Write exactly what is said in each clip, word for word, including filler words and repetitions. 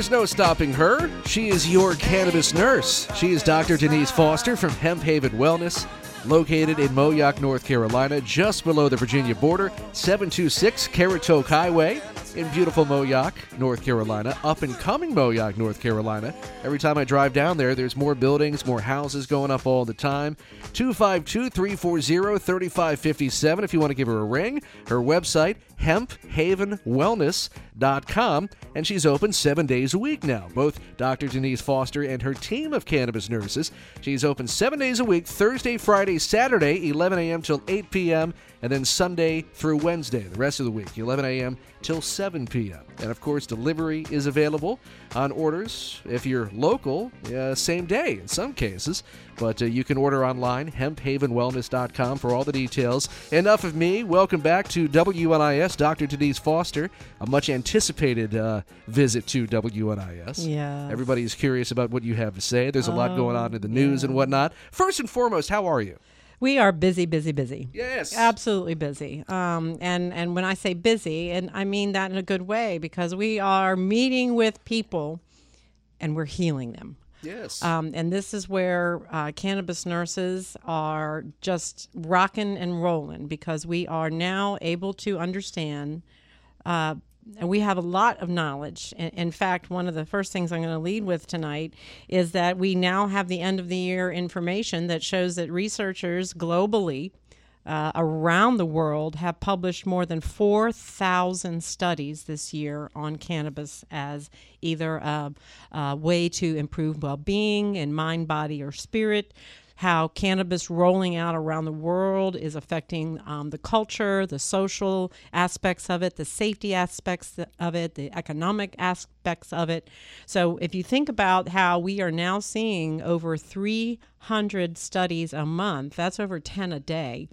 There's no stopping her. She is your cannabis nurse. She is Doctor Denise Foster from Hemp Haven Wellness, located in Moyock, North Carolina, just below the Virginia border, seven two six Caratoke Highway in beautiful Moyock, North Carolina, up-and-coming Moyock, North Carolina. Every time I drive down there, there's more buildings, more houses going up all the time. two five two, three four zero, three five five seven if you want to give her a ring. Her website, hemp haven wellness dot com, and she's open seven days a week now. Both Doctor Denise Foster and her team of cannabis nurses. She's open seven days a week, Thursday, Friday, Saturday, eleven a.m. till eight p.m., and then Sunday through Wednesday, the rest of the week, eleven a.m. till seven p.m. And, of course, delivery is available on orders if you're local, uh, same day in some cases. But uh, you can order online, hemp haven wellness dot com, for all the details. Enough of me. Welcome back to W N I S, Doctor Denise Foster, a much-anticipated uh, visit to W N I S. Yeah. Everybody's curious about what you have to say. There's a lot Oh, going on in the news yeah. and whatnot. First and foremost, how are you? We are busy, busy, busy. Yes. Absolutely busy. Um, and, and when I say busy, and I mean that in a good way, because we are meeting with people and we're healing them. Yes. Um, and this is where uh, cannabis nurses are just rocking and rolling, because we are now able to understand, uh, and we have a lot of knowledge. In, in fact, one of the first things I'm going to lead with tonight is that we now have the end of the year information that shows that researchers globally uh, around the world have published more than four thousand studies this year on cannabis as either a, a way to improve well-being in mind, body, or spirit, how cannabis rolling out around the world is affecting um, the culture, the social aspects of it, the safety aspects of it, the economic aspects of it. So if you think about how we are now seeing over three hundred studies a month, that's over ten a day.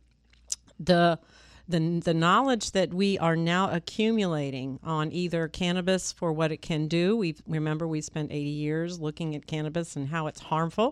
The The, the knowledge that we are now accumulating on either cannabis for what it can do. We remember we spent eighty years looking at cannabis and how it's harmful.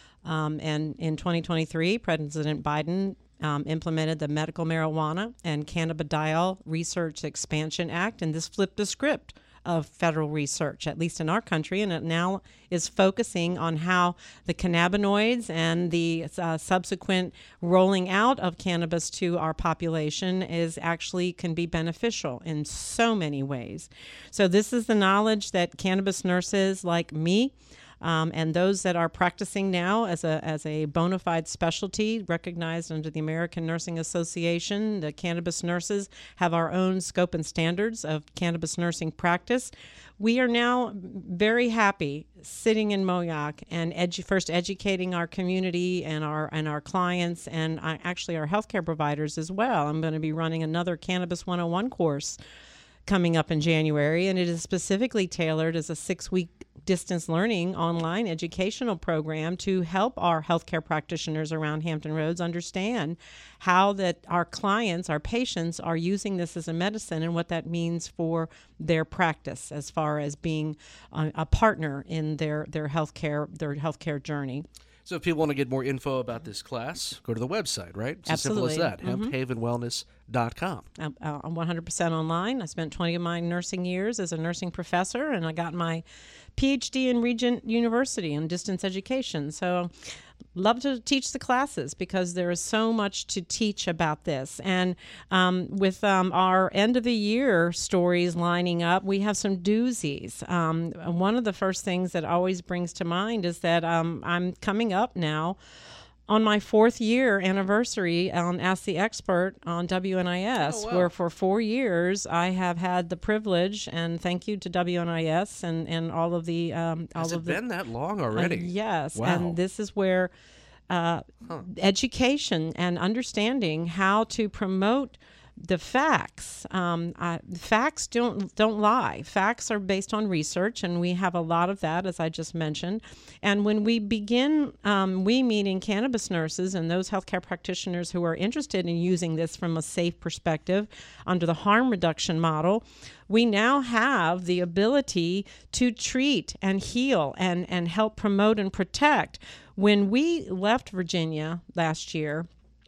Um, and in twenty twenty-three, President Biden um, implemented the Medical Marijuana and Cannabidiol Research Expansion Act, and this flipped the script of federal research, at least in our country, and it now is focusing on how the cannabinoids and the uh, subsequent rolling out of cannabis to our population is actually can be beneficial in so many ways. So this is the knowledge that cannabis nurses like me Um, and those that are practicing now as a as a bona fide specialty recognized under the American Nursing Association, the cannabis nurses have our own scope and standards of cannabis nursing practice. We are now very happy sitting in Moyock and edu- first educating our community and our and our clients and uh, actually our healthcare providers as well. I'm going to be running another Cannabis one oh one course coming up in January, and it is specifically tailored as a six-week distance learning online educational program to help our healthcare practitioners around Hampton Roads understand how that our clients, our patients, are using this as a medicine and what that means for their practice as far as being a, a partner in their their healthcare their healthcare journey. So if people want to get more info about this class, go to the website, right? It's Absolutely. as simple as that, Mm-hmm. hemp haven wellness dot com. I'm, uh, I'm one hundred percent online. I spent twenty of my nursing years as a nursing professor, and I got my P H D in Regent University in distance education. So love to teach the classes because there is so much to teach about this. And um, with um, our end of the year stories lining up, we have some doozies. Um, one of the first things that always brings to mind is that um, I'm coming up now on my fourth year anniversary on Ask the Expert on W N I S, Oh, wow. where for four years I have had the privilege, and thank you to W N I S and, and all of the um, all Has of it the been that long uh, already? yes, Wow. and this is where uh, Huh. education and understanding how to promote the facts. Um, I, facts don't don't lie. Facts are based on research, and we have a lot of that, as I just mentioned. And when we begin, um, we meaning cannabis nurses and those healthcare practitioners who are interested in using this from a safe perspective under the harm reduction model, we now have the ability to treat and heal and, and help promote and protect. When we left Virginia last year,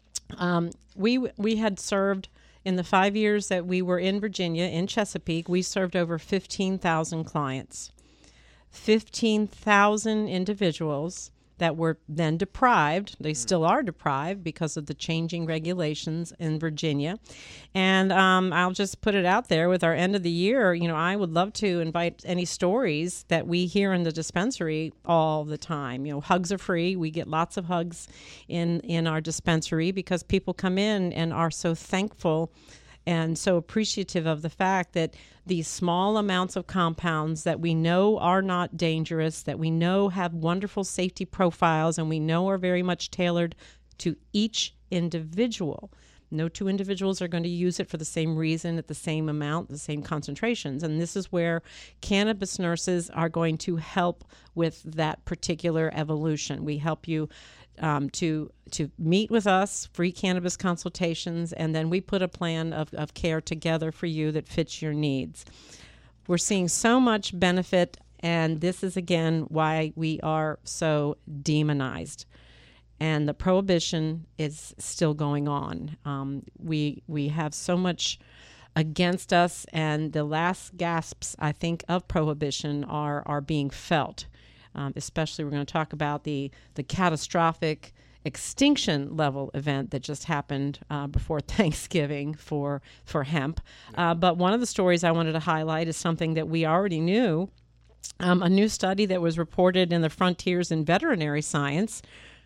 um, we we had served in the five years that we were in Virginia, in Chesapeake, we served over fifteen thousand clients. fifteen thousand individuals that were then deprived. They still are deprived because of the changing regulations in Virginia. And um, I'll just put it out there with our end of the year. You know, I would love to invite any stories that we hear in the dispensary all the time. You know, hugs are free. We get lots of hugs in, in our dispensary because people come in and are so thankful and so appreciative of the fact that these small amounts of compounds that we know are not dangerous, that we know have wonderful safety profiles, and we know are very much tailored to each individual. No two individuals are going to use it for the same reason at the same amount, the same concentrations. And this is where cannabis nurses are going to help with that particular evolution. We help you Um, to to meet with us, free cannabis consultations, and then we put a plan of, of care together for you that fits your needs. We're seeing so much benefit, and this is, again, why we are so demonized. And the prohibition is still going on. Um, we we have so much against us, and the last gasps, I think, of prohibition are, are being felt. Um, especially, we're going to talk about the, the catastrophic extinction level event that just happened uh, before Thanksgiving for for hemp. Uh, but one of the stories I wanted to highlight is something that we already knew. Um, a new study that was reported in the Frontiers in Veterinary Science.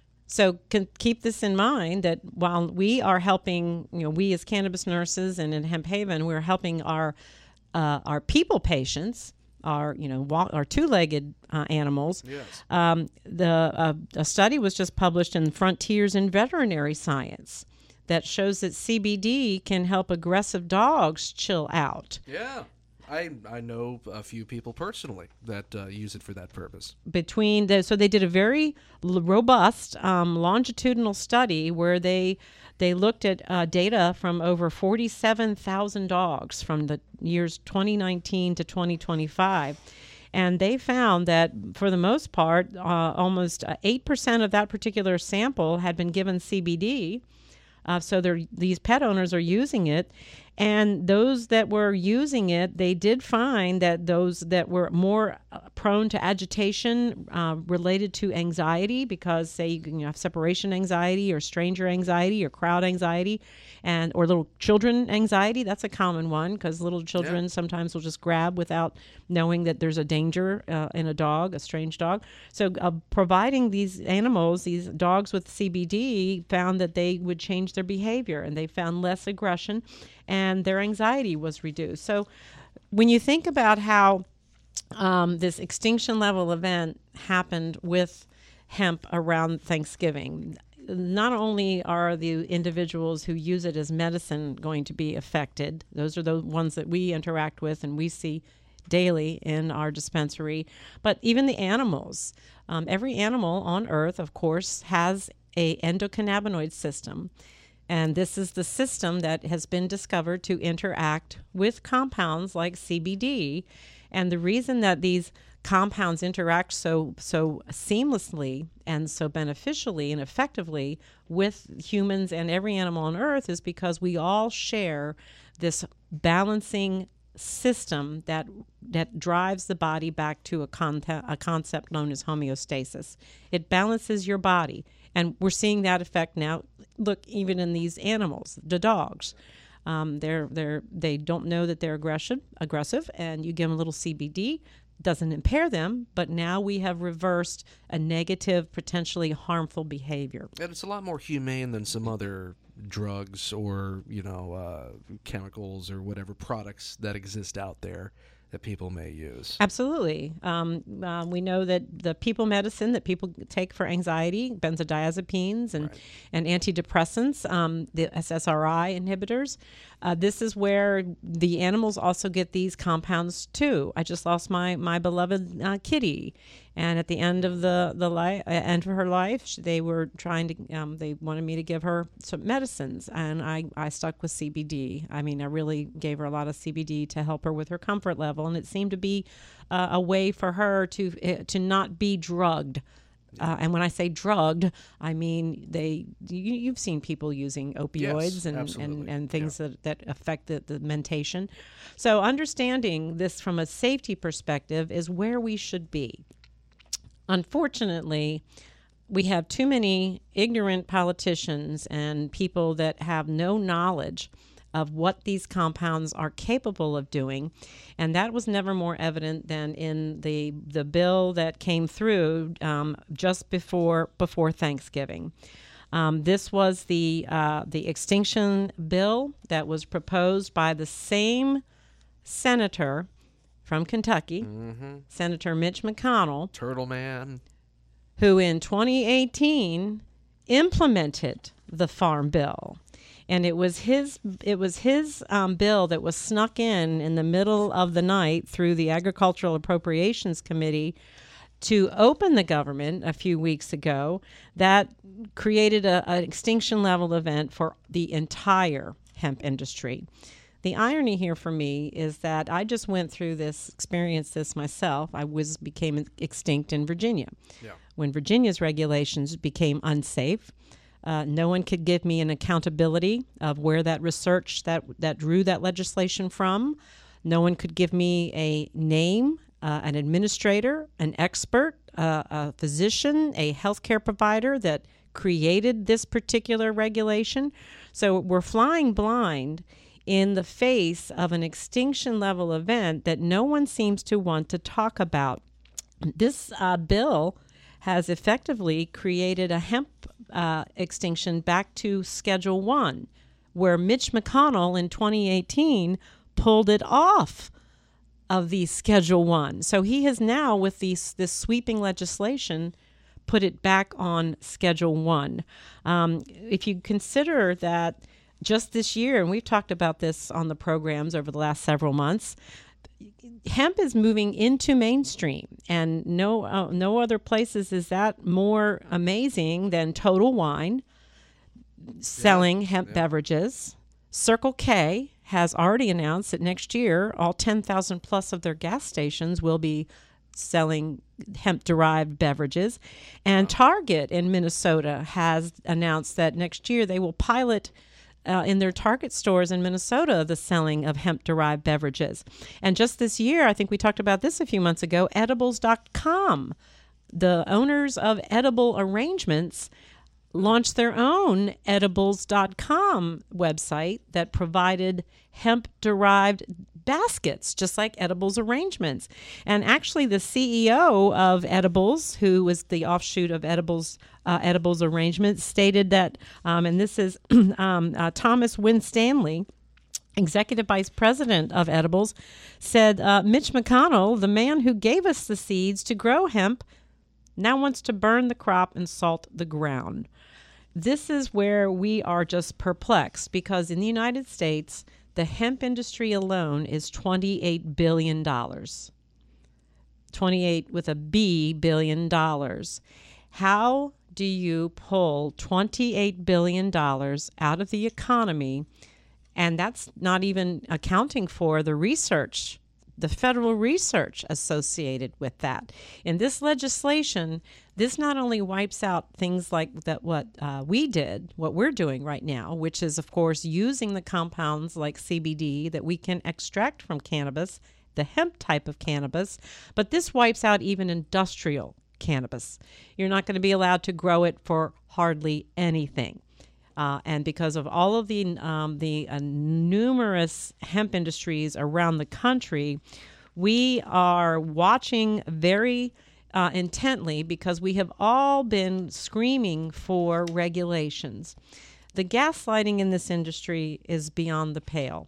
So can keep this in mind that while we are helping, you know, we as cannabis nurses and in Hemp Haven, we're helping our uh, our people patients, our you know walk, our two-legged uh, animals. Yes. Um, the uh, a study was just published in Frontiers in Veterinary Science that shows that C B D can help aggressive dogs chill out. Yeah. I I know a few people personally that uh, use it for that purpose. Between the, so they did a very l- robust um, longitudinal study where they they looked at uh, data from over forty-seven thousand dogs from the years twenty nineteen to twenty twenty-five. And they found that, for the most part, uh, almost uh, eight percent of that particular sample had been given C B D. Uh, so these pet owners are using it. And those that were using it, they did find that those that were more uh, prone to agitation uh, related to anxiety, because, say, you can have separation anxiety or stranger anxiety or crowd anxiety, and or little children anxiety. That's a common one, because little children yeah. sometimes will just grab without knowing that there's a danger uh, in a dog, a strange dog. So uh, providing these animals, these dogs with C B D, found that they would change their behavior, and they found less aggression, and their anxiety was reduced. So when you think about how um, this extinction level event happened with hemp around Thanksgiving, not only are the individuals who use it as medicine going to be affected, those are the ones that we interact with and we see daily in our dispensary, but even the animals. Um, every animal on Earth, of course, has a endocannabinoid system. And this is the system that has been discovered to interact with compounds like C B D. And the reason that these compounds interact so so seamlessly and so beneficially and effectively with humans and every animal on Earth is because we all share this balancing system that that drives the body back to a, con- a concept known as homeostasis. It balances your body. And we're seeing that effect now. Look, even in these animals, the dogs, um, they're they're they don't know that they're aggression aggressive, and you give them a little C B D, doesn't impair them, but now we have reversed a negative, potentially harmful behavior. And it's a lot more humane than some other drugs or you know uh, chemicals or whatever products that exist out there that people may use. Absolutely. Um, uh, we know that the people medicine that people take for anxiety, benzodiazepines and, right. and antidepressants, um, the S S R I inhibitors, uh, this is where the animals also get these compounds too. I just lost my my beloved uh, kitty, and at the end of the the life, uh, end of her life, they were trying to. Um, they wanted me to give her some medicines, and I I stuck with C B D. I mean, I really gave her a lot of C B D to help her with her comfort level, and it seemed to be uh, a way for her to uh, to not be drugged Uh, and when I say drugged, I mean they. You, you've seen people using opioids Yes, and, absolutely. and, and things Yeah. that, that affect the, the mentation. So understanding this from a safety perspective is where we should be. Unfortunately, we have too many ignorant politicians and people that have no knowledge of what these compounds are capable of doing, and that was never more evident than in the the bill that came through um, just before before Thanksgiving. Um, this was the uh, the extinction bill that was proposed by the same senator from Kentucky, Mm-hmm. Senator Mitch McConnell, Turtle Man. who in twenty eighteen implemented the Farm Bill. And it was his it was his um, bill that was snuck in in the middle of the night through the Agricultural Appropriations Committee to open the government a few weeks ago that created a, an extinction level event for the entire hemp industry. The irony here for me is that I just went through this, experienced this myself. I was became extinct in Virginia. Yeah. When Virginia's regulations became unsafe, uh, no one could give me an accountability of where that research that that drew that legislation from. No one could give me a name, uh, an administrator, an expert, uh, a physician, a healthcare provider that created this particular regulation. So we're flying blind in the face of an extinction level event that no one seems to want to talk about. This uh, bill has effectively created a hemp uh, extinction back to Schedule One, where Mitch McConnell in twenty eighteen pulled it off of the Schedule One. So he has now, with these, this sweeping legislation, put it back on Schedule One. Um, if you consider that just this year, and we've talked about this on the programs over the last several months, hemp is moving into mainstream, and no uh, no other places is that more amazing than Total Wine selling Yeah, hemp yeah. beverages. Circle K has already announced that next year all ten thousand plus of their gas stations will be selling hemp-derived beverages. And Target in Minnesota has announced that next year they will pilot Uh, in their Target stores in Minnesota, the selling of hemp-derived beverages. And just this year, I think we talked about this a few months ago, edibles dot com, the owners of Edible Arrangements, launched their own edibles dot com website that provided hemp-derived baskets, just like Edibles Arrangements. And actually, the C E O of Edibles, who was the offshoot of Edibles uh, Edibles Arrangements, stated that, um, and this is um, uh, Thomas Winstanley, Executive Vice President of Edibles, said, uh, Mitch McConnell, the man who gave us the seeds to grow hemp, now wants to burn the crop and salt the ground. This is where we are just perplexed, because in the United States, the hemp industry alone is twenty-eight billion dollars. twenty-eight with a B billion dollars. How do you pull twenty-eight billion dollars out of the economy? And that's not even accounting for the research, the federal research associated with that. In this legislation, this not only wipes out things like that what uh, we did, what we're doing right now, which is, of course, using the compounds like C B D that we can extract from cannabis, the hemp type of cannabis, but this wipes out even industrial cannabis. You're not going to be allowed to grow it for hardly anything. Uh, and because of all of the um, the uh, numerous hemp industries around the country, we are watching very uh, intently, because we have all been screaming for regulations. The gaslighting in this industry is beyond the pale.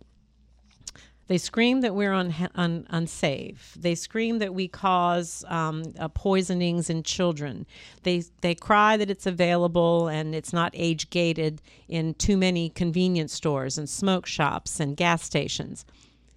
They scream that we're un- un- unsafe. They scream that we cause um, uh, poisonings in children. They they cry that it's available and it's not age gated in too many convenience stores and smoke shops and gas stations.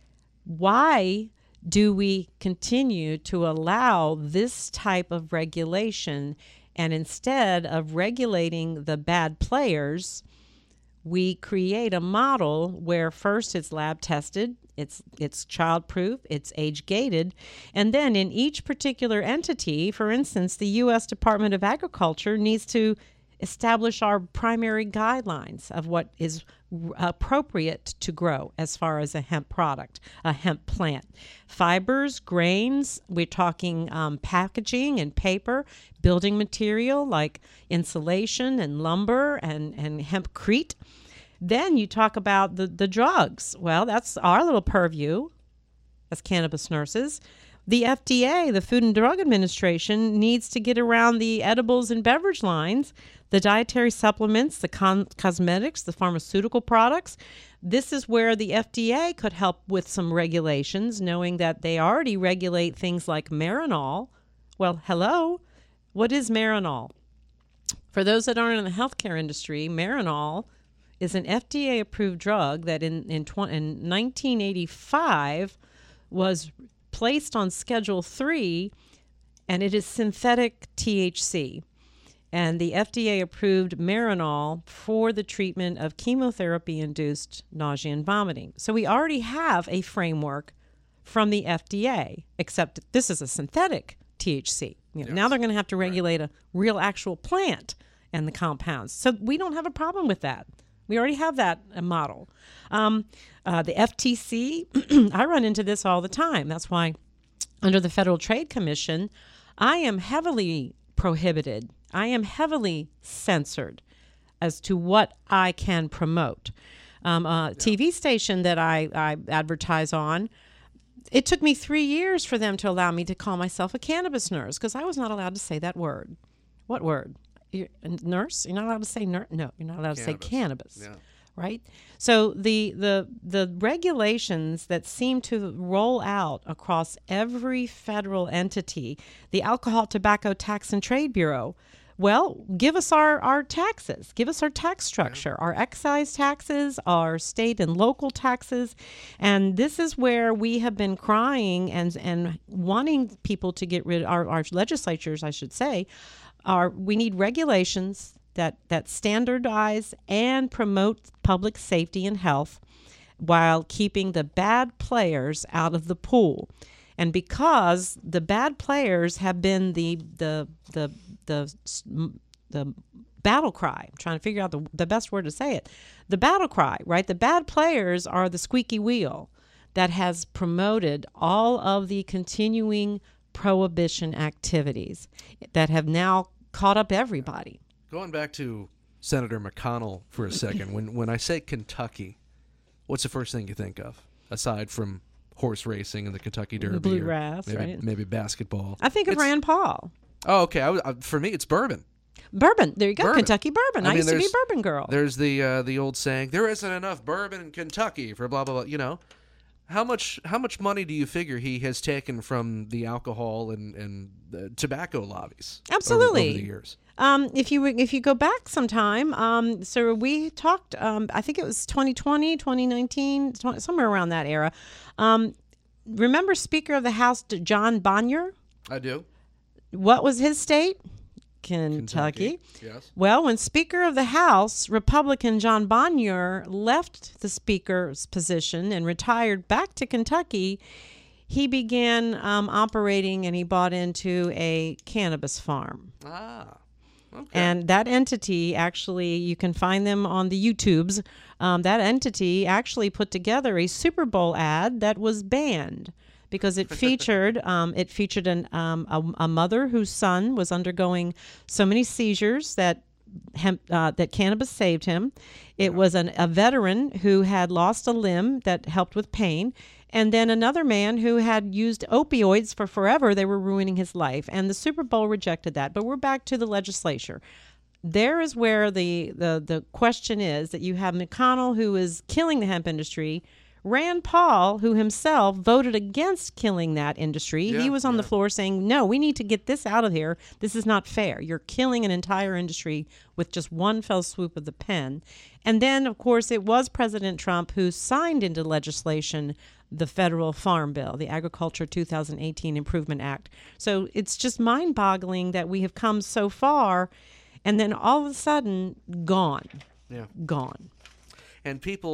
Why do we continue to allow this type of regulation, and instead of regulating the bad players, we create a model where first it's lab tested It's it's child-proof, it's age-gated, and then in each particular entity, for instance, the U S Department of Agriculture needs to establish our primary guidelines of what is appropriate to grow as far as a hemp product, a hemp plant. Fibers, grains, we're talking um, packaging and paper, building material like insulation and lumber and, and hempcrete. Then you talk about the, the drugs. Well, that's our little purview as cannabis nurses. The F D A, the Food and Drug Administration, needs to get around the edibles and beverage lines, the dietary supplements, the con- cosmetics, the pharmaceutical products. This is where the F D A could help with some regulations, knowing that they already regulate things like Marinol. Well, hello, what is Marinol? For those that aren't in the healthcare industry, Marinol is an F D A-approved drug that in, in, tw- in nineteen eighty-five was placed on Schedule three, and it is synthetic T H C. And the F D A approved Marinol for the treatment of chemotherapy-induced nausea and vomiting. So we already have a framework from the F D A, except this is a synthetic T H C. You know, yes. Now they're going to have to regulate right. a real actual plant and the compounds. So we don't have a problem with that. We already have that uh, model. Um, uh, the F T C, I run into this all the time. That's why under the Federal Trade Commission, I am heavily prohibited. I am heavily censored as to what I can promote. Um, a yeah. T V station that I, I advertise on, it took me three years for them to allow me to call myself a cannabis nurse because I was not allowed to say that word. What word? You're a nurse? You're not allowed to say nurse? No, you're not allowed cannabis. to say cannabis, yeah. right? So the, the the regulations that seem to roll out across every federal entity, the Alcohol, Tobacco, Tax, and Trade Bureau, well, give us our, our taxes. Give us our tax structure, yeah. our excise taxes, our state and local taxes. And this is where we have been crying and, and wanting people to get rid of, our, our legislatures, I should say, Are, we need regulations that, that standardize and promote public safety and health while keeping the bad players out of the pool. And because the bad players have been the the the the, the battle cry, I'm trying to figure out the, the best word to say it, the battle cry, right? The bad players are the squeaky wheel that has promoted all of the continuing prohibition activities that have now caught up everybody. Going back to Senator McConnell for a second, when when I say Kentucky, what's the first thing you think of, aside from horse racing and the Kentucky Derby? The bluegrass, maybe, right? Maybe basketball. I think of it's, Rand Paul. Oh, okay. I was, uh, for me, it's bourbon. Bourbon. There you go. Bourbon. Kentucky bourbon. I, I mean, used to be a bourbon girl. There's the uh, the old saying, there isn't enough bourbon in Kentucky for blah, blah, blah. You know, how much how much money do you figure he has taken from the alcohol and, and the tobacco lobbies Absolutely. over, over the years? Um, if you if you go back sometime, um, so we talked, um, I think it was twenty twenty, twenty nineteen, somewhere around that era. Um, remember Speaker of the House John Boehner? I do. What was his state? Kentucky. Kentucky. Yes. Well, when Speaker of the House, Republican John Boehner left the Speaker's position and retired back to Kentucky, he began um, operating and he bought into a cannabis farm. Ah. Okay. And that entity, actually, you can find them on the YouTubes. Um, that entity actually put together a Super Bowl ad that was banned because it featured um, it featured an um, a, a mother whose son was undergoing so many seizures that hemp, uh, that cannabis saved him. It was an, a veteran who had lost a limb that helped with pain. And then another man who had used opioids for forever. They were ruining his life. And the Super Bowl rejected that. But we're back to the legislature. There is where the, the, the question is that you have McConnell, who is killing the hemp industry, Rand Paul, who himself voted against killing that industry. Yeah, he was on yeah. the floor saying, no, we need to get this out of here. This is not fair. You're killing an entire industry with just one fell swoop of the pen. And then, of course, it was President Trump who signed into legislation the federal farm bill, the Agriculture two thousand eighteen Improvement Act. So it's just mind-boggling that we have come so far and then all of a sudden gone. Yeah. Gone. And people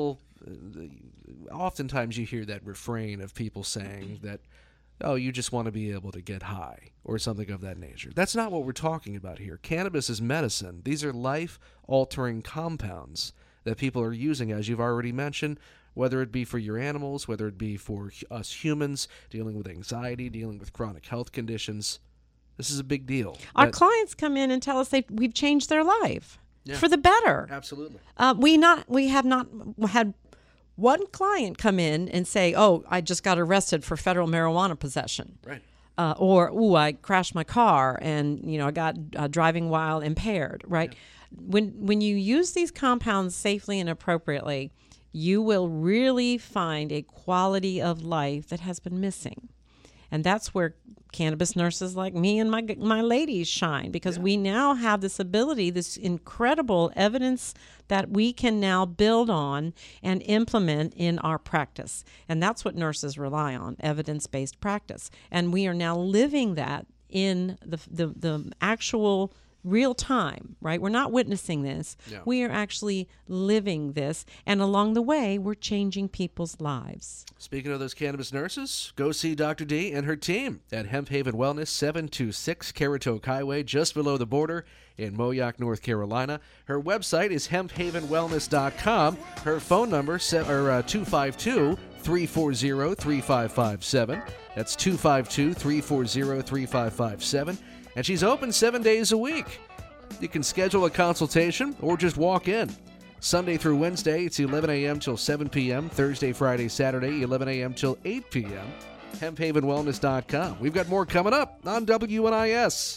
oftentimes you hear that refrain of people saying that, oh, you just want to be able to get high or something of that nature. That's not what we're talking about here. Cannabis is medicine. These are life-altering compounds that people are using, as you've already mentioned, whether it be for your animals, whether it be for us humans, dealing with anxiety, dealing with chronic health conditions. This is a big deal. Our That- clients come in and tell us they we've changed their life Yeah. for the better. Absolutely. Uh, we not we have not had one client come in and say, "Oh, I just got arrested for federal marijuana possession," Right. uh, or "Ooh, I crashed my car and you know I got uh, driving while impaired." Right? When when you use these compounds safely and appropriately, you will really find a quality of life that has been missing. And that's where cannabis nurses like me and my my ladies shine, because we now have this ability, this incredible evidence that we can now build on and implement in our practice. And that's what nurses rely on, evidence-based practice. And we are now living that in the the, the actual real time, right? We're not witnessing this. Yeah. We are actually living this. And along the way, we're changing people's lives. Speaking of those cannabis nurses, go see Doctor D and her team at Hemp Haven Wellness, seven two six Caratoke Highway, just below the border in Moyock, North Carolina. Her website is hemp haven wellness dot com. Her phone number is two five two, three four zero, three five five seven. That's two five two, three four zero, three five five seven. And she's open seven days a week. You can schedule a consultation or just walk in. Sunday through Wednesday, it's eleven a.m. till seven p.m. Thursday, Friday, Saturday, eleven a.m. till eight p.m. hemp haven wellness dot com. We've got more coming up on W N I S.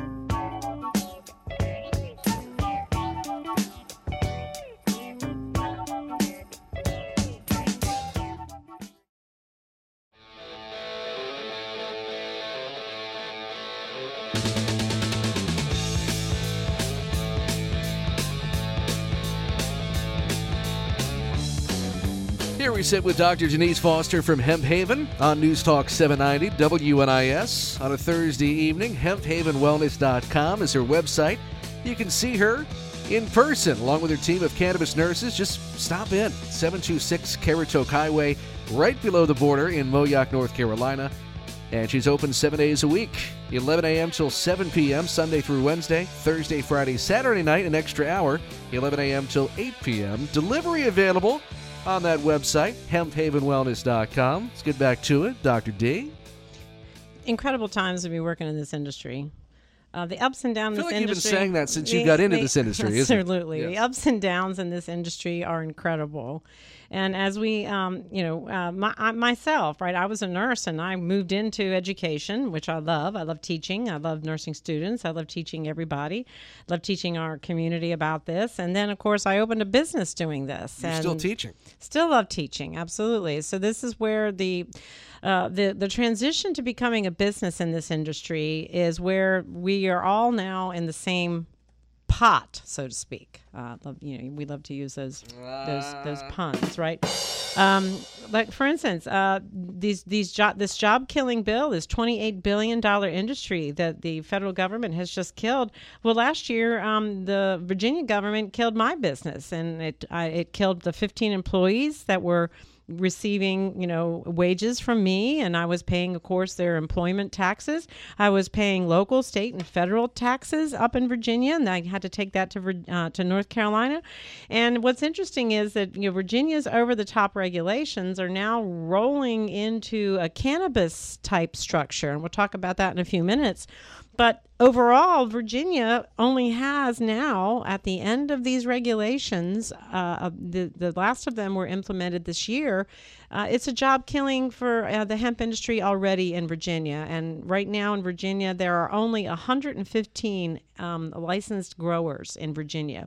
Here we sit with Doctor Denise Foster from Hemp Haven on News Talk seven ninety W N I S on a Thursday evening. hemp haven wellness dot com is her website. You can see her in person along with her team of cannabis nurses. Just stop in. seven two six Caratoke Highway, right below the border in Moyock, North Carolina. And she's open seven days a week, eleven a.m. till seven p.m. Sunday through Wednesday, Thursday, Friday, Saturday night, an extra hour, eleven a.m. till eight p.m. Delivery available on that website, hemp haven wellness dot com. Let's get back to it. Doctor D. Incredible times to be working in this industry. Uh, the ups and downs I in feel this like industry. you've been saying that since you the- got into the- this industry, isn't it? Absolutely. Yeah. The ups and downs in this industry are incredible. And as we, um, you know, uh, my, I, myself, right, I was a nurse and I moved into education, which I love. I love teaching. I love nursing students. I love teaching everybody. I love teaching our community about this. And then, of course, I opened a business doing this. You're and still teaching. Still love teaching, absolutely. So this is where the uh, the the transition to becoming a business in this industry is where we are all now in the same pot, so to speak. Uh, love, you know, we love to use those those those puns, right? Um, like for instance, uh, these these job this job killing bill, this twenty-eight billion dollar industry that the federal government has just killed. Well, last year, um, the Virginia government killed my business, and it I, it killed the fifteen employees that were receiving, you know, wages from me, and I was paying, of course, their employment taxes. I was paying local, state, and federal taxes up in Virginia, and I had to take that to Vir- uh, to North Carolina. And what's interesting is that, you know, Virginia's over-the-top regulations are now rolling into a cannabis type structure, and we'll talk about that in a few minutes. But overall, Virginia only has now, at the end of these regulations, uh, the, the last of them were implemented this year. Uh, it's a job killing for uh, the hemp industry already in Virginia. And right now in Virginia, there are only one hundred fifteen um, licensed growers in Virginia.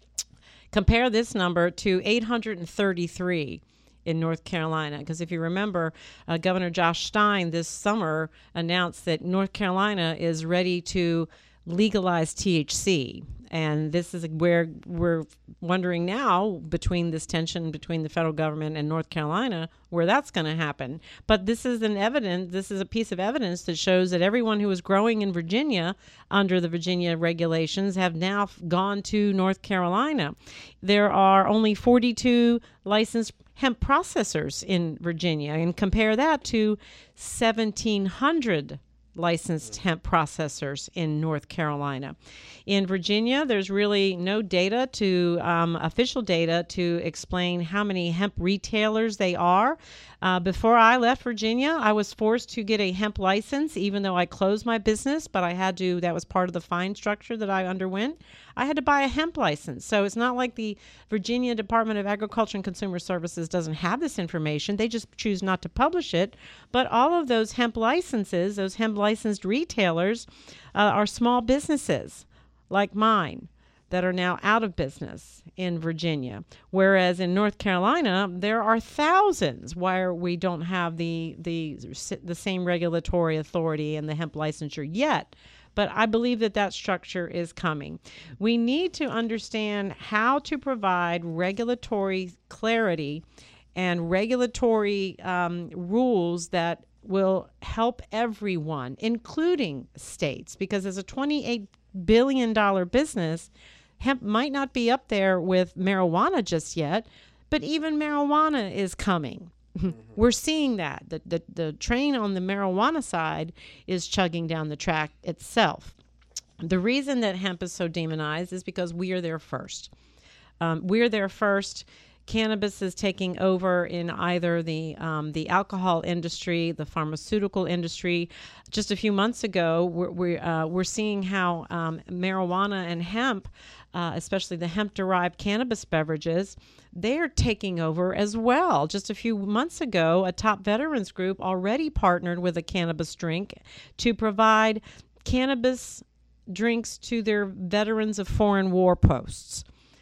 Compare this number to eight hundred thirty-three in North Carolina, because if you remember, uh, Governor Josh Stein this summer announced that North Carolina is ready to legalize T H C. And this is where we're wondering now, between this tension between the federal government and North Carolina, where that's going to happen. But this is an evidence, this is a piece of evidence that shows that everyone who was growing in Virginia under the Virginia regulations have now gone to North Carolina. There are only forty-two licensed hemp processors in Virginia, and compare that to seventeen hundred licensed hemp processors in North Carolina. In Virginia, there's really no data to, um, official data to explain how many hemp retailers they are. Uh, before I left Virginia, I was forced to get a hemp license, even though I closed my business, but I had to, that was part of the fine structure that I underwent. I had to buy a hemp license. So it's not like the Virginia Department of Agriculture and Consumer Services doesn't have this information. They just choose not to publish it. But all of those hemp licenses, those hemp licensed retailers, uh, are small businesses like mine that are now out of business in Virginia. Whereas in North Carolina, there are thousands where we don't have the the the same regulatory authority and the hemp licensure yet. But I believe that that structure is coming. We need to understand how to provide regulatory clarity and regulatory um, rules that will help everyone, including states, because as a twenty-eight billion dollars business, hemp might not be up there with marijuana just yet, but even marijuana is coming. Mm-hmm. We're seeing that. The, the, the train on the marijuana side is chugging down the track itself. The reason that hemp is so demonized is because we are there first. Um, we're there first. Cannabis is taking over in either the um, the alcohol industry, the pharmaceutical industry. Just a few months ago, we're we're, uh, we're seeing how um, marijuana and hemp, uh, especially the hemp-derived cannabis beverages, they're taking over as well. Just a few months ago, a top veterans group already partnered with a cannabis drink to provide cannabis drinks to their veterans of foreign war posts.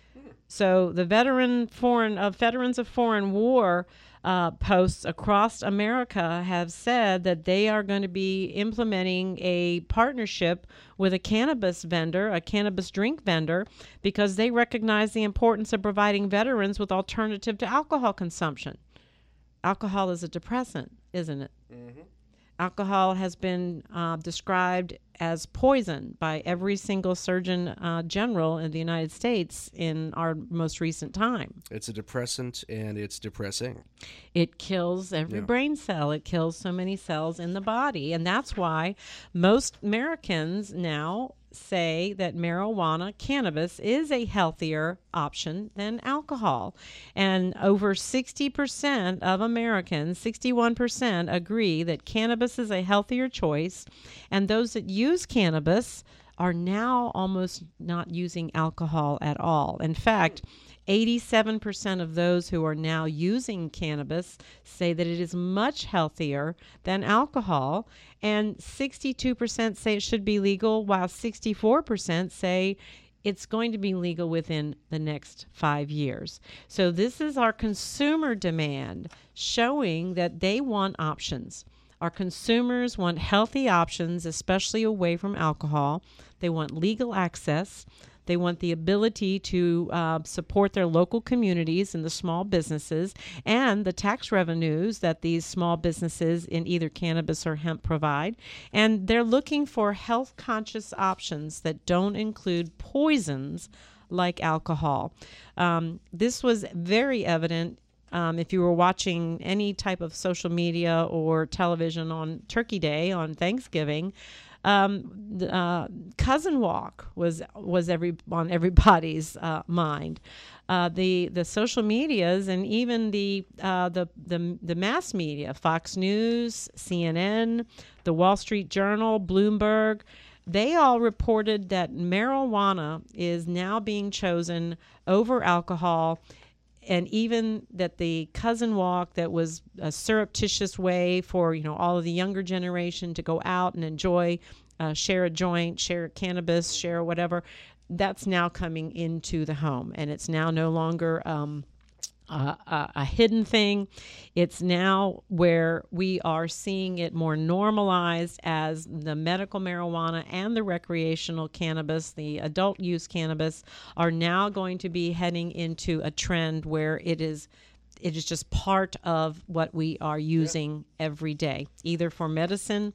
So the veteran foreign of veterans of foreign war uh, posts across America have said that they are going to be implementing a partnership with a cannabis vendor, a cannabis drink vendor, because they recognize the importance of providing veterans with alternative to alcohol consumption. Alcohol is a depressant, isn't it? Mm-hmm. Alcohol has been uh, described as poison by every single surgeon uh, general in the United States in our most recent time. It's a depressant and it's depressing. It kills every Yeah. brain cell. It kills so many cells in the body. And that's why most Americans now say that marijuana, cannabis, is a healthier option than alcohol. And over sixty percent of Americans, sixty-one percent, agree that cannabis is a healthier choice. And those that use cannabis are now almost not using alcohol at all. In fact, eighty-seven percent of those who are now using cannabis say that it is much healthier than alcohol, and sixty-two percent say it should be legal, while sixty-four percent say it's going to be legal within the next five years. So this is our consumer demand showing that they want options. Our consumers want healthy options, especially away from alcohol. They want legal access. They want the ability to uh, support their local communities and the small businesses and the tax revenues that these small businesses in either cannabis or hemp provide. And they're looking for health-conscious options that don't include poisons like alcohol. Um, this was very evident Um, if you were watching any type of social media or television on Turkey Day, on Thanksgiving. Um, uh, Cousin Walk was was every on everybody's uh, mind. Uh, the the social medias and even the uh, the the the mass media, Fox News, C N N, the Wall Street Journal, Bloomberg, they all reported that marijuana is now being chosen over alcohol. And even that the Cousin Walk, that was a surreptitious way for, you know, all of the younger generation to go out and enjoy, uh, share a joint, share cannabis, share whatever, that's now coming into the home. And it's now no longer um, a, a, a hidden thing. It's now where we are seeing it more normalized as the medical marijuana and the recreational cannabis, the adult use cannabis, are now going to be heading into a trend where it is it is just part of what we are using every day, either for medicine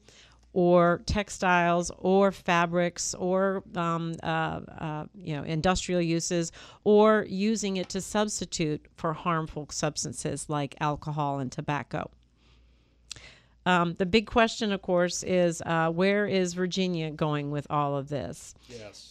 or textiles or fabrics or um, uh, uh, you know, industrial uses, or using it to substitute for harmful substances like alcohol and tobacco. Um, the big question, of course, is uh, where is Virginia going with all of this? Yes.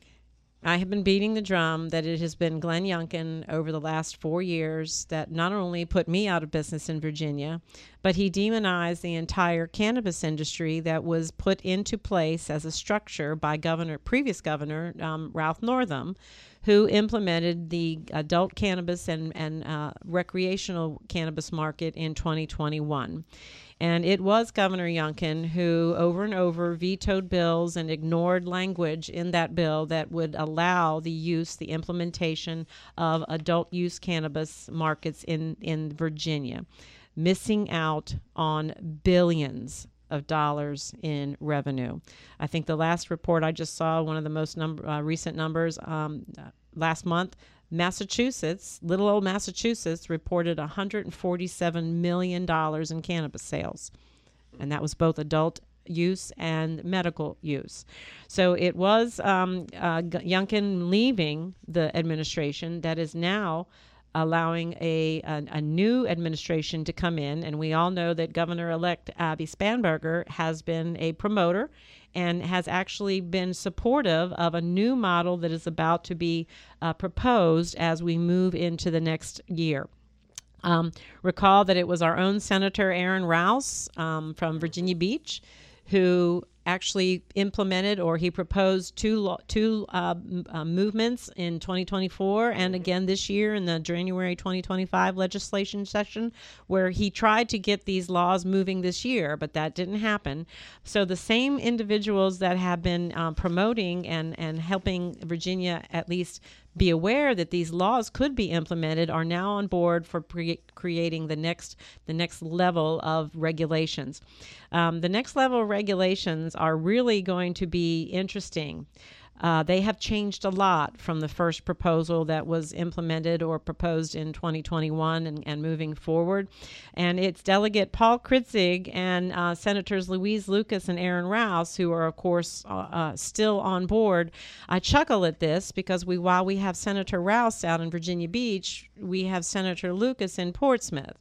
I have been beating the drum that it has been Glenn Youngkin over the last four years that not only put me out of business in Virginia, but he demonized the entire cannabis industry that was put into place as a structure by governor, previous governor um, Ralph Northam, who implemented the adult cannabis and, and uh, recreational cannabis market in twenty twenty-one. And it was Governor Youngkin who over and over vetoed bills and ignored language in that bill that would allow the use, the implementation of adult use cannabis markets in, in Virginia, missing out on billions of dollars in revenue. I think the last report I just saw, one of the most number, uh, recent numbers um, last month, Massachusetts, little old Massachusetts, reported one hundred forty-seven million dollars in cannabis sales. And that was both adult use and medical use. So it was um, uh, Youngkin leaving the administration that is now allowing a, a a new administration to come in. And we all know that Governor-elect Abby Spanberger has been a promoter and has actually been supportive of a new model that is about to be uh, proposed as we move into the next year. Um, recall that it was our own Senator Aaron Rouse um, from Virginia Beach who actually implemented, or he proposed two lo- two uh, m- uh, movements in twenty twenty-four and again this year in the January twenty twenty-five legislation session, where he tried to get these laws moving this year, but that didn't happen. So the same individuals that have been um, promoting and, and helping Virginia at least be aware that these laws could be implemented are now on board for pre- creating the next the next level of regulations. Um, the next level of regulations are really going to be interesting. Uh, they have changed a lot from the first proposal that was implemented or proposed in twenty twenty-one and, and moving forward. And it's Delegate Paul Kritzig and uh, Senators Louise Lucas and Aaron Rouse, who are, of course, uh, uh, still on board. I chuckle at this because we, while we have Senator Rouse out in Virginia Beach, we have Senator Lucas in Portsmouth,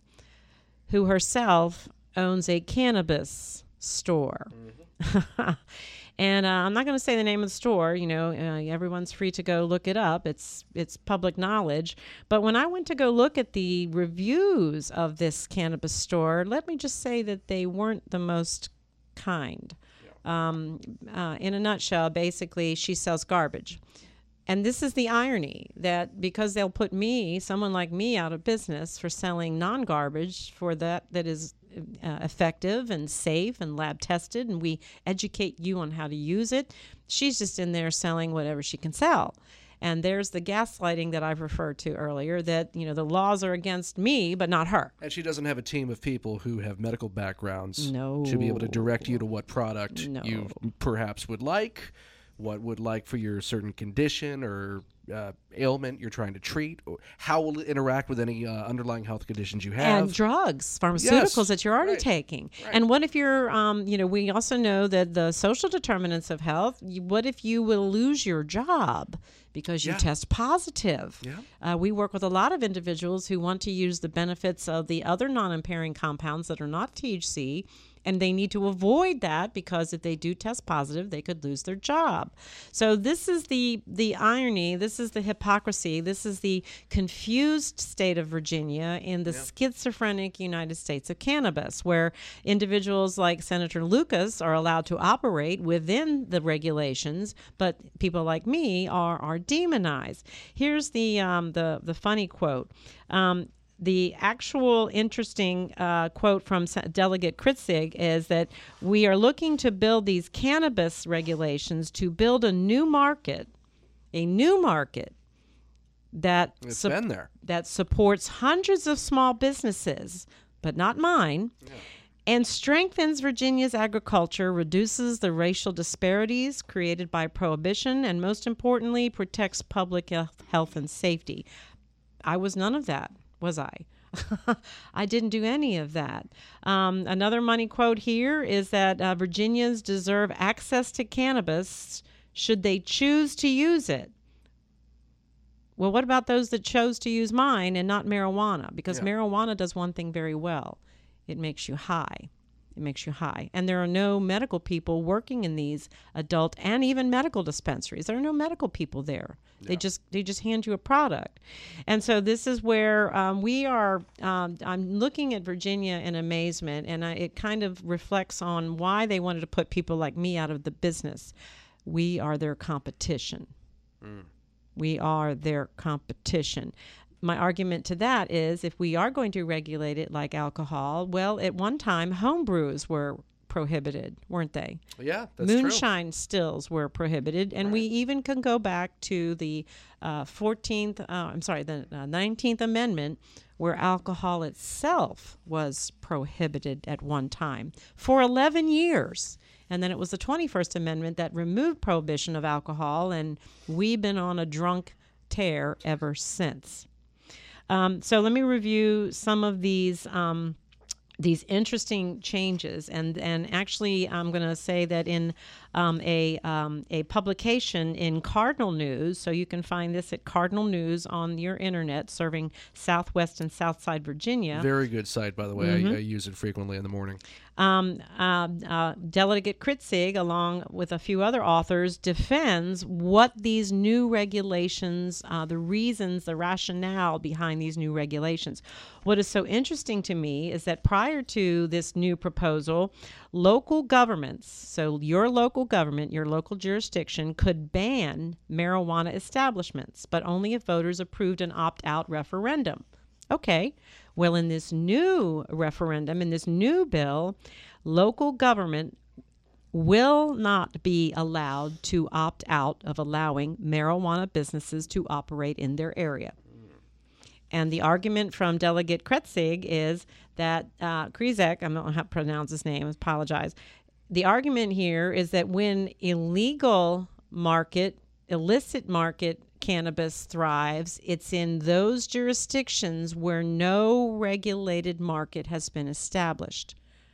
who herself owns a cannabis store. Mm-hmm. And uh, I'm not going to say the name of the store. You know, uh, everyone's free to go look it up. It's it's public knowledge. But when I went to go look at the reviews of this cannabis store, let me just say that they weren't the most kind. Yeah. Um, uh, in a nutshell, basically, she sells garbage. And this is the irony, that because they'll put me, someone like me, out of business for selling non-garbage for that that is uh, effective and safe and lab tested, and we educate you on how to use it, she's just in there selling whatever she can sell. And there's the gaslighting that I've referred to earlier, that, you know, the laws are against me, but not her. And she doesn't have a team of people who have medical backgrounds no. to be able to direct you to what product no. you perhaps would like, what would like for your certain condition or uh, ailment you're trying to treat, or how will it interact with any uh, underlying health conditions you have. And drugs, pharmaceuticals yes. that you're already right. taking. Right. And what if you're, um, you know, we also know that the social determinants of health, you, what if you will lose your job because you yeah. test positive? Yeah. Uh, we work with a lot of individuals who want to use the benefits of the other non-impairing compounds that are not T H C, and they need to avoid that because if they do test positive, they could lose their job. So this is the the irony, this is the hypocrisy, this is the confused state of Virginia in the yeah. schizophrenic United States of cannabis, where individuals like Senator Lucas are allowed to operate within the regulations, but people like me are are demonized. Here's the um, the the funny quote. Um, The actual interesting uh, quote from Delegate Kritzig is that we are looking to build these cannabis regulations to build a new market, a new market that it's su- been there. that supports hundreds of small businesses, but not mine, yeah. and strengthens Virginia's agriculture, reduces the racial disparities created by prohibition, and most importantly, protects public health and safety. I was none of that. Was I? I didn't do any of that. Um, another money quote here is that uh, Virginians deserve access to cannabis should they choose to use it. Well, what about those that chose to use mine and not marijuana? Because Yeah. marijuana does one thing very well. It makes you high. It makes you high. And there are no medical people working in these adult and even medical dispensaries. There are no medical people there. Yeah. They just they just hand you a product. And so this is where um, we are, um, I'm looking at Virginia in amazement, and I, it kind of reflects on why they wanted to put people like me out of the business. We are their competition. Mm. We are their competition. My argument to that is if we are going to regulate it like alcohol, well, at one time, home brews were prohibited, weren't they? Yeah, that's Moonshine true. stills were prohibited, and right. we even can go back to the uh, fourteenth, uh, I'm sorry, the uh, nineteenth Amendment, where alcohol itself was prohibited at one time for eleven years. And then it was the twenty-first Amendment that removed prohibition of alcohol, and we've been on a drunk tear ever since. Um, so let me review some of these um, these interesting changes, and and actually I'm going to say that in um, a um, a publication in Cardinal News, so you can find this at Cardinal News on your internet, serving Southwest and Southside Virginia. Very good site, by the way. Mm-hmm. I, I use it frequently in the morning. Um, uh, uh, Delegate Kritzig, along with a few other authors, defends what these new regulations, uh, the reasons, the rationale behind these new regulations. What is so interesting to me is that prior to this new proposal, local governments, so your local government, your local jurisdiction, could ban marijuana establishments, but only if voters approved an opt-out referendum. Okay. Well, in this new referendum, in this new bill, local government will not be allowed to opt out of allowing marijuana businesses to operate in their area. And the argument from Delegate Kritzig is that uh, Krizek, I don't know how to pronounce his name, I apologize. The argument here is that when illegal market, illicit market cannabis thrives, it's in those jurisdictions where no regulated market has been established.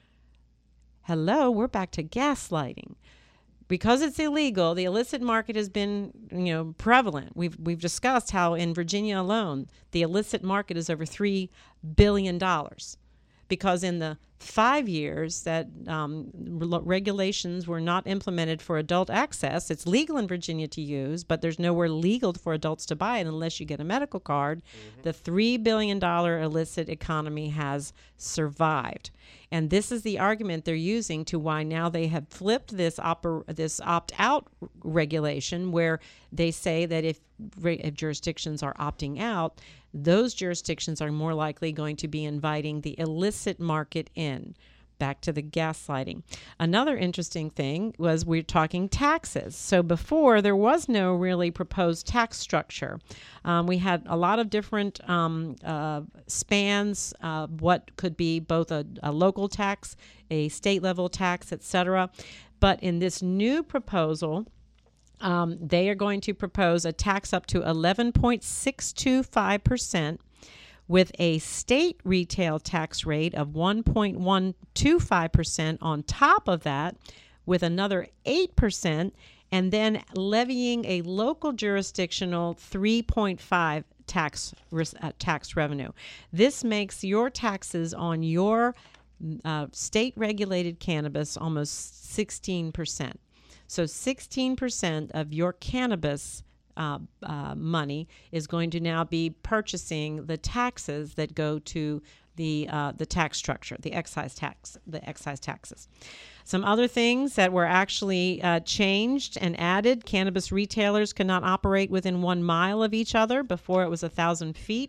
Hello, we're back to gaslighting. Because it's illegal, the illicit market has been, you know, prevalent. We've we've discussed how in Virginia alone, the illicit market is over three billion dollars. Because in the five years that um, re- regulations were not implemented for adult access, it's legal in Virginia to use, but there's nowhere legal for adults to buy it unless you get a medical card. Mm-hmm. The three billion dollars illicit economy has survived. And this is the argument they're using to why now they have flipped this oper- this opt-out regulation, where they say that if, re- if jurisdictions are opting out, those jurisdictions are more likely going to be inviting the illicit market in. Back to the gaslighting. Another interesting thing was we're talking taxes. So before, there was no really proposed tax structure. Um, we had a lot of different um, uh, spans, uh, what could be both a, a local tax, a state level tax, et cetera. But in this new proposal, Um, they are going to propose a tax up to eleven point six two five percent with a state retail tax rate of one point one two five percent on top of that, with another eight percent, and then levying a local jurisdictional three point five tax uh, tax revenue. This makes your taxes on your uh, state-regulated cannabis almost sixteen percent. So sixteen percent of your cannabis uh, uh, money is going to now be purchasing the taxes that go to the uh, the tax structure, the excise tax, the excise taxes. Some other things that were actually uh, changed and added: cannabis retailers cannot operate within one mile of each other. Before, it was a thousand feet.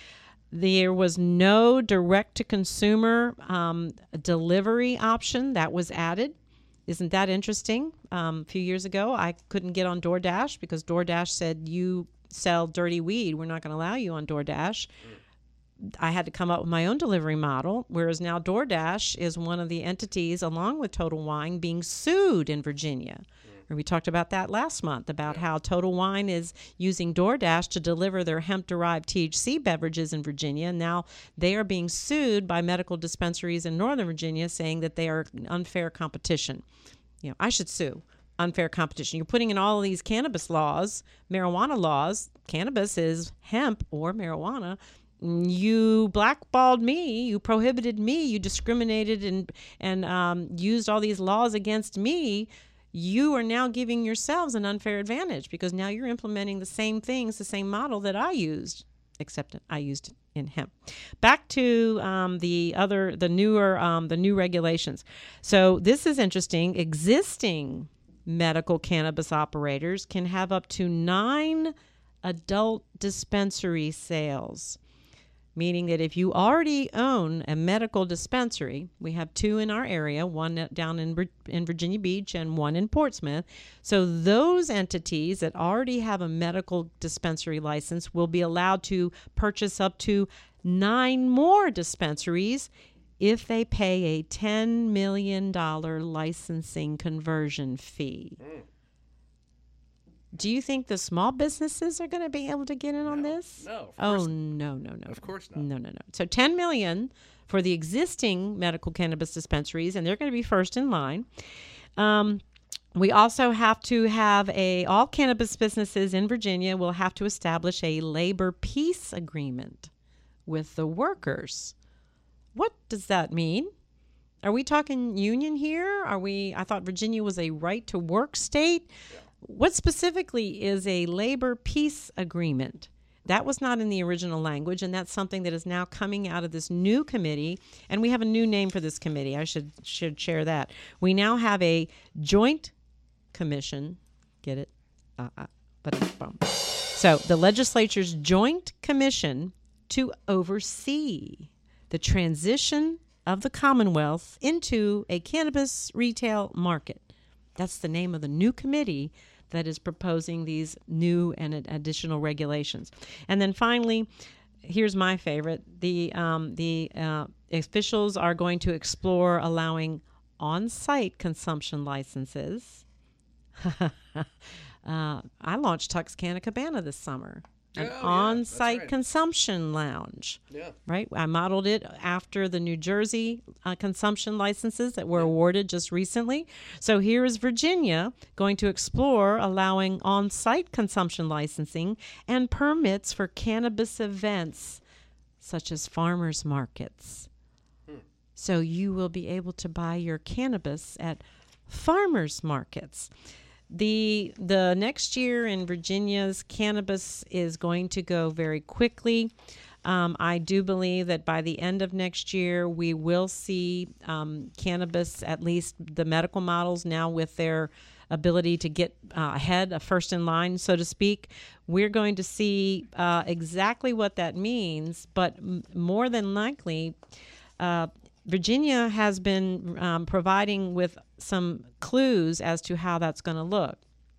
There was no direct-to-consumer um, delivery option that was added. Isn't that interesting? Um, a few years ago, I couldn't get on DoorDash because DoorDash said, you sell dirty weed. We're not going to allow you on DoorDash. Mm. I had to come up with my own delivery model, whereas now DoorDash is one of the entities, along with Total Wine, being sued in Virginia. Mm. And we talked about that last month, about how Total Wine is using DoorDash to deliver their hemp-derived T H C beverages in Virginia. Now they are being sued by medical dispensaries in Northern Virginia, saying that they are unfair competition. You know, I should sue. Unfair competition. You're putting in all of these cannabis laws, marijuana laws. Cannabis is hemp or marijuana. You blackballed me. You prohibited me. You discriminated and and um, used all these laws against me. You are now giving yourselves an unfair advantage because now you're implementing the same things, the same model that I used, except I used it in hemp. Back to um, the other, the newer, um, the new regulations. So this is interesting. Existing medical cannabis operators can have up to nine adult dispensary sales, meaning that if you already own a medical dispensary, we have two in our area, one down in, in Virginia Beach and one in Portsmouth. So those entities that already have a medical dispensary license will be allowed to purchase up to nine more dispensaries if they pay a ten million dollars licensing conversion fee. Mm. Do you think the small businesses are going to be able to get in no, on this? No. Of oh, course no, no, no. Of course not. No, no, no. So ten million dollars for the existing medical cannabis dispensaries, and they're going to be first in line. Um, we also have to have a, all cannabis businesses in Virginia will have to establish a labor peace agreement with the workers. What does that mean? Are we talking union here? Are we, I thought Virginia was a right to work state. Yeah. What specifically is a labor peace agreement? That was not in the original language, and that's something that is now coming out of this new committee, and we have a new name for this committee. I should should share that. We now have a joint commission. Get it? Uh, uh, but so the legislature's joint commission to oversee the transition of the Commonwealth into a cannabis retail market. That's the name of the new committee that is proposing these new and additional regulations. And then finally, here's my favorite. The, um, the uh, officials are going to explore allowing on-site consumption licenses. uh, I launched Tuxcana Cabana this summer. An oh, on-site yeah, right. consumption lounge, yeah. right? I modeled it after the New Jersey uh, consumption licenses that were awarded just recently. So here is Virginia going to explore allowing on-site consumption licensing and permits for cannabis events such as farmers markets. Hmm. So you will be able to buy your cannabis at farmers markets. The the next year in Virginia's cannabis is going to go very quickly. Um, I do believe that by the end of next year, we will see um, cannabis, at least the medical models now with their ability to get uh, ahead, a first in line, so to speak. We're going to see uh, exactly what that means, but m- more than likely, uh, Virginia has been um, providing with some clues as to how that's going to look.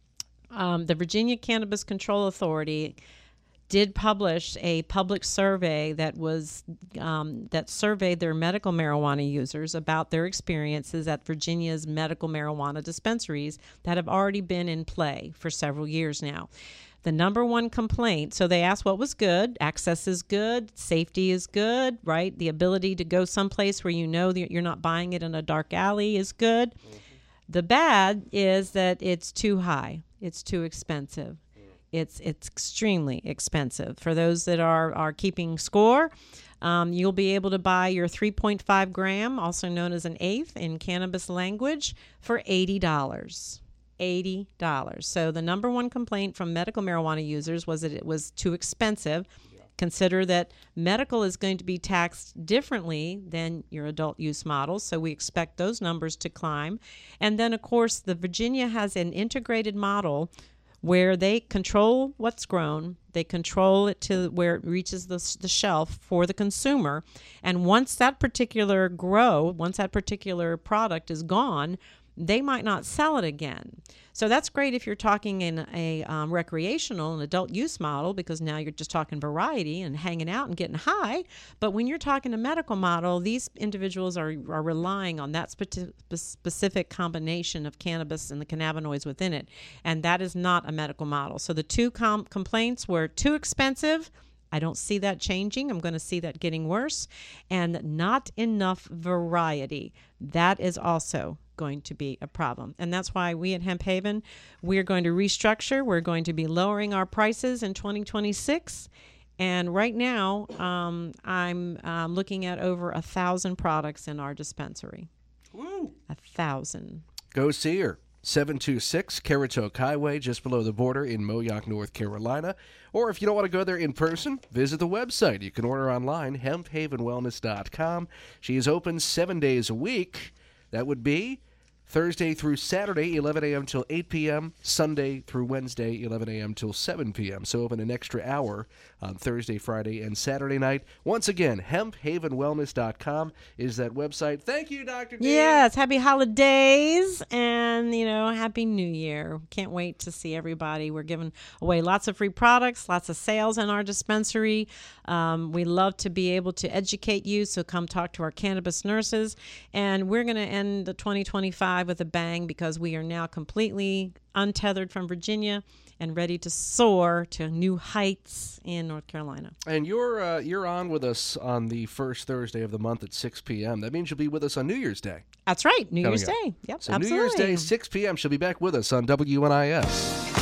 Um, the Virginia Cannabis Control Authority did publish a public survey that was um, that surveyed their medical marijuana users about their experiences at Virginia's medical marijuana dispensaries that have already been in play for several years now. The number one complaint, so they asked what was good. Access is good. Safety is good, right? The ability to go someplace where you know that you're not buying it in a dark alley is good. Mm-hmm. The bad is that it's too high. It's too expensive. Mm. It's it's extremely expensive. For those that are, are keeping score, um, you'll be able to buy your three point five gram, also known as an eighth in cannabis language, for eighty dollars. eighty dollars. So the number one complaint from medical marijuana users was that it was too expensive. Yeah. Consider that medical is going to be taxed differently than your adult use models, so we expect those numbers to climb. And then, of course, the Virginia has an integrated model where they control what's grown, they control it to where it reaches the, the shelf for the consumer, and once that particular grow, once that particular product is gone, they might not sell it again. So that's great if you're talking in a um, recreational and adult use model, because now you're just talking variety and hanging out and getting high. But when you're talking a medical model, these individuals are, are relying on that spe- specific combination of cannabis and the cannabinoids within it. And that is not a medical model. So the two com- complaints were too expensive. I don't see that changing. I'm going to see that getting worse. And not enough variety. That is also going to be a problem. And that's why we at Hemp Haven, we're going to restructure. We're going to be lowering our prices in twenty twenty-six. And right now, um, I'm um, looking at over a thousand products in our dispensary. Woo! A thousand. Go see her. seven two six Caratoke Highway, just below the border in Moyock, North Carolina. Or if you don't want to go there in person, visit the website. You can order online, hemp haven wellness dot com. She is open seven days a week. That would be Thursday through Saturday, eleven a.m. till eight p.m., Sunday through Wednesday, eleven a.m. till seven p.m. So open an extra hour on Thursday, Friday, and Saturday night. Once again, hemp haven wellness dot com is that website. Thank you, Doctor D. Yes, happy holidays and, you know, happy New Year. Can't wait to see everybody. We're giving away lots of free products, lots of sales in our dispensary. Um, we love to be able to educate you, so come talk to our cannabis nurses. And we're going to end the twenty twenty-five with a bang, because we are now completely untethered from Virginia and ready to soar to new heights in North Carolina. And you're uh, you're on with us on the first Thursday of the month at six p.m. That means you'll be with us on New Year's Day. That's right, New Coming Year's up. Day. Yep, so absolutely. New Year's Day, six p.m. She'll be back with us on W N I S.